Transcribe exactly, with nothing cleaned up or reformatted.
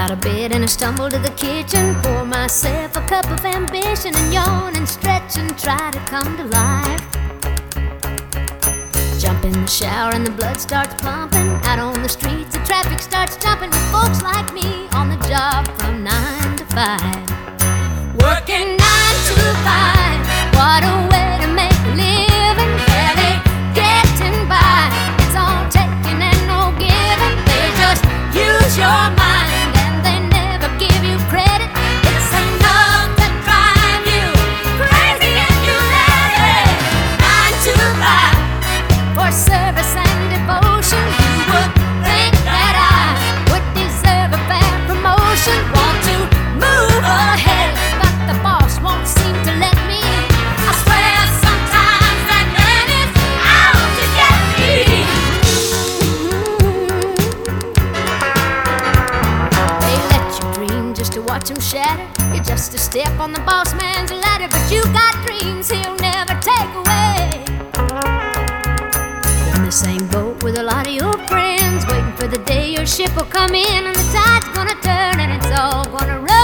out of bed and I stumble to the kitchen, pour myself a cup of ambition and yawn and stretch and try to come to life. Jump in the shower and the blood starts pumping. Out on the streets the traffic starts jumping with folks like me on the job from nine to five. Working nine to five, what a way to make a living. Barely getting by, it's all taking and no giving. They just use your mind and they never give you credit. It's enough to drive you crazy if you let it. Nine to five for service and devotion. You would think that I would deserve a fair promotion. Want to move ahead, but the boss won't seem to let me. I swear sometimes that man is out to get me. They let you dream just to watch him shatter. You're just a step on the boss man's ladder, but you got dreams he'll never take away. In the same boat with a lot of your friends, waiting for the day your ship will come in and the tide's gonna turn and it's all gonna run